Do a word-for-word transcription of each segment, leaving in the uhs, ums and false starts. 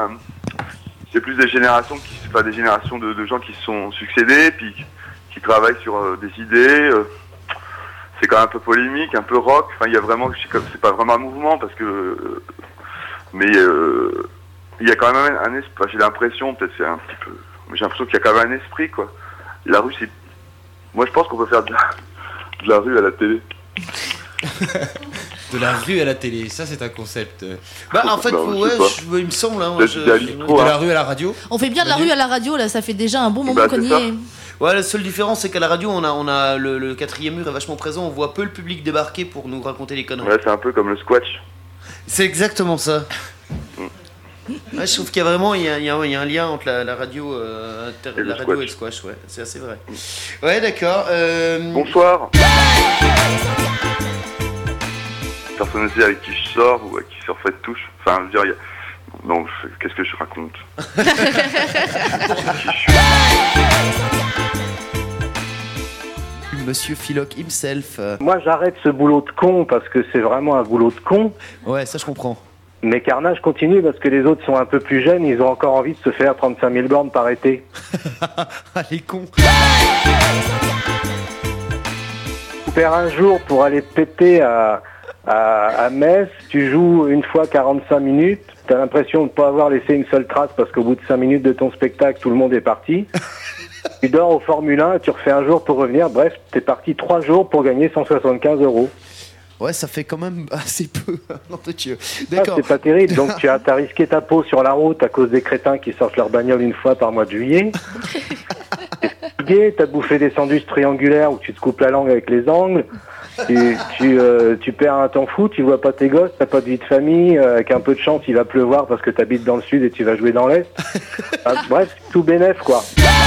un, c'est plus des générations qui, enfin des générations de, de gens qui se sont succédés, puis qui travaillent sur euh, des idées. Euh, c'est quand même un peu polémique, un peu rock. Enfin, il y a vraiment, c'est pas vraiment un mouvement parce que, euh, mais euh, il y a quand même un esprit. Enfin, j'ai l'impression, peut-être c'est un petit peu, mais j'ai l'impression qu'il y a quand même un esprit, quoi. La rue, c'est, moi je pense qu'on peut faire de la, de la rue à la télé. De la rue à la télé, ça c'est un concept. Bah en fait, non, ouais, je, il me semble, hein, je, de, trop, de la hein. rue à la radio. On fait bien de la rue à la radio, là, ça fait déjà un bon moment bah, qu'on y est. Ouais, la seule différence c'est qu'à la radio, on a, on a le, le quatrième mur est vachement présent, on voit peu le public débarquer pour nous raconter les conneries. Ouais, c'est un peu comme le squash. C'est exactement ça. Ouais, je trouve qu'il y a vraiment il y a, il y a, il y a un lien entre la, la radio, euh, inter, la radio et le squash, ouais, c'est assez vrai. Ouais, d'accord. Euh... Bonsoir. Personne ne sait avec qui je sors ou avec qui je sors fait de touche. Enfin, je veux dire, il y a... non, je... qu'est-ce que je raconte? Monsieur Philoc himself. Moi, j'arrête ce boulot de con parce que c'est vraiment un boulot de con. Ouais, ça je comprends. Mais Carnage continue parce que les autres sont un peu plus jeunes, ils ont encore envie de se faire trente-cinq mille bornes par été. Ah, les cons. Tu perds un jour pour aller péter à, à, à Metz, tu joues une fois quarante-cinq minutes, t'as l'impression de ne pas avoir laissé une seule trace parce qu'au bout de cinq minutes de ton spectacle, tout le monde est parti. Tu dors au Formule un, tu refais un jour pour revenir, bref, t'es parti trois jours pour gagner cent soixante-quinze euros. Ouais, ça fait quand même assez peu. Non, de Dieu. D'accord. Ah, c'est pas terrible. Donc, tu as, t'as risqué ta peau sur la route à cause des crétins qui sortent leur bagnole une fois par mois de juillet. T'es fatigué, t'as bouffé des sandwichs triangulaires où tu te coupes la langue avec les angles. Tu, tu, euh, tu perds un temps fou, tu vois pas tes gosses, t'as pas de vie de famille. Euh, avec un peu de chance, il va pleuvoir parce que t'habites dans le sud et tu vas jouer dans l'est. Enfin, bref, tout bénef, quoi.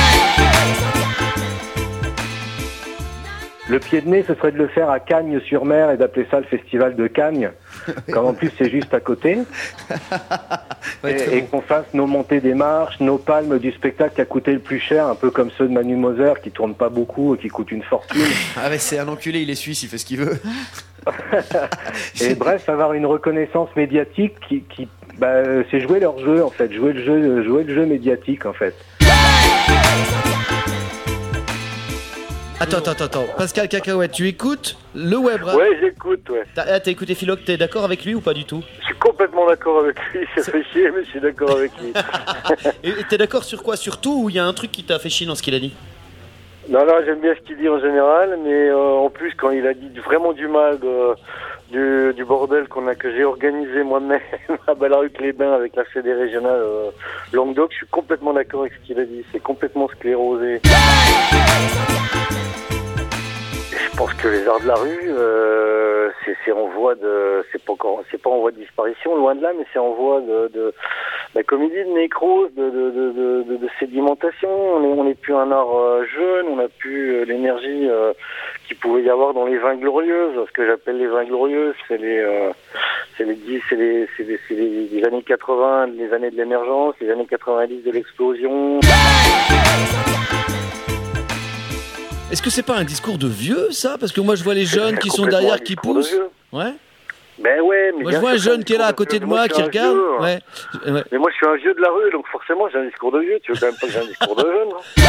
Le pied de nez, ce serait de le faire à Cagnes-sur-Mer et d'appeler ça le festival de Cagnes, quand en plus c'est juste à côté. Ouais, et et bon. Qu'on fasse nos montées des marches, nos palmes du spectacle qui a coûté le plus cher, un peu comme ceux de Manu Moser, qui tournent pas beaucoup et qui coûtent une fortune. Ah mais c'est un enculé, il est suisse, il fait ce qu'il veut. Et bref, avoir une reconnaissance médiatique qui, qui bah, c'est jouer leur jeu en fait, jouer le jeu, jouer le jeu médiatique en fait. Attends, attends, attends, Pascal Cacahuète, tu écoutes le web rap? Ouais, j'écoute, ouais. T'as, ah, t'as écouté Philoc, t'es d'accord avec lui ou pas du tout? Je suis complètement d'accord avec lui, ça fait chier, mais je suis d'accord avec lui. Et t'es d'accord sur quoi? Sur tout, ou il y a un truc qui t'a fait chier dans ce qu'il a dit? Non, non, j'aime bien ce qu'il dit en général, mais euh, en plus, quand il a dit vraiment du mal de, du, du bordel qu'on a, que j'ai organisé moi-même à Ballaruc-les-Bains avec la Fédé régionale euh, Languedoc, je suis complètement d'accord avec ce qu'il a dit. C'est complètement sclérosé. Je pense que les arts de la rue, euh, c'est, c'est en voie de, c'est pas encore, c'est pas en voie de disparition, loin de là, mais c'est en voie de, de la comédie de nécrose, de, de, de, de, de sédimentation. On est, on est plus un art euh, jeune, on n'a plus euh, l'énergie euh, qu'il pouvait y avoir dans les vingt glorieuses. Ce que j'appelle les vingt glorieuses, c'est les, euh, c'est les dix, c'est les, c'est les, c'est les, les années quatre-vingts, les années de l'émergence, les années quatre-vingt-dix de l'explosion. Est-ce que c'est pas un discours de vieux, ça? Parce que moi, je vois les jeunes qui sont derrière, qui poussent. Ouais. Ben ouais, mais moi, je vois un jeune qui est là à côté de moi, qui regarde. Vieux, hein. Ouais. Ouais. Mais moi, je suis un vieux de la rue, donc forcément, j'ai un discours de vieux. Tu veux quand même pas que j'ai un discours de jeune, hein.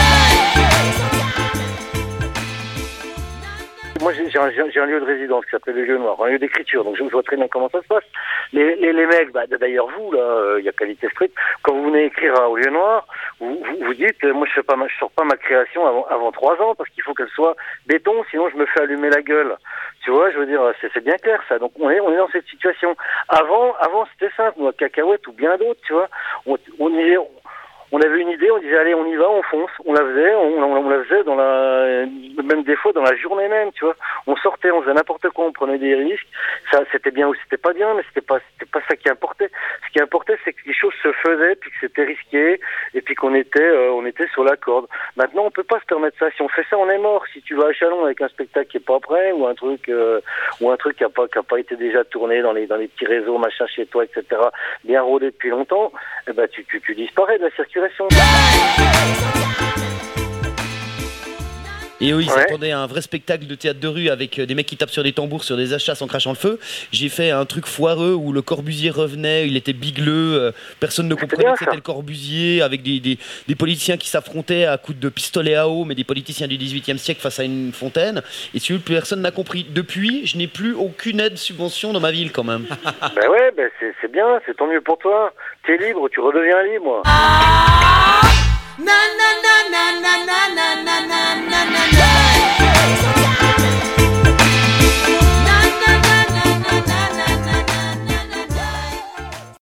Moi, j'ai, j'ai, un, j'ai un lieu de résidence qui s'appelle le Lieu Noir, un lieu d'écriture, donc je vois très bien comment ça se passe. Les, les, les mecs, bah, d'ailleurs vous, là, il y a Qualité Street, quand vous venez écrire au Lieu Noir, vous, vous, vous dites, moi je fais pas ma, je sors pas ma création avant, avant trois ans, parce qu'il faut qu'elle soit béton, sinon je me fais allumer la gueule. Tu vois, je veux dire, c'est, c'est bien clair ça. Donc on est, on est dans cette situation. Avant, avant c'était simple, moi, Cacahuète ou bien d'autres, tu vois, on, on y est... On avait une idée, on disait allez on y va, on fonce, on la faisait, on, on, on la faisait dans la, même des fois dans la journée même, tu vois. On sortait, on faisait n'importe quoi, on prenait des risques. Ça, c'était bien ou c'était pas bien, mais c'était pas, c'était pas ça qui importait. Ce qui importait, c'est que les choses se faisaient, puis que c'était risqué, et puis qu'on était, euh, on était sur la corde. Maintenant, on peut pas se permettre ça. Si on fait ça, on est mort. Si tu vas à Chalon avec un spectacle qui est pas prêt, ou un truc, euh, ou un truc qui a pas, qui a pas été déjà tourné dans les, dans les petits réseaux, machin chez toi, et cetera, bien rodé depuis longtemps, eh ben tu, tu, tu disparais de la circulation. Et eux, ils Ouais. s'attendaient à un vrai spectacle de théâtre de rue avec euh, des mecs qui tapent sur des tambours, sur des achats en crachant le feu. J'ai fait un truc foireux où le Corbusier revenait, il était bigleux, euh, personne ne comprenait bien, que c'était ça. le Corbusier, avec des, des, des politiciens qui s'affrontaient à coups de pistolet à eau, mais des politiciens du dix-huitième siècle face à une fontaine. Et si plus personne n'a compris. Depuis, je n'ai plus aucune aide subvention dans ma ville quand même. Ben ouais, ben c'est, c'est bien, c'est tant mieux pour toi. T'es libre, tu redeviens libre. Na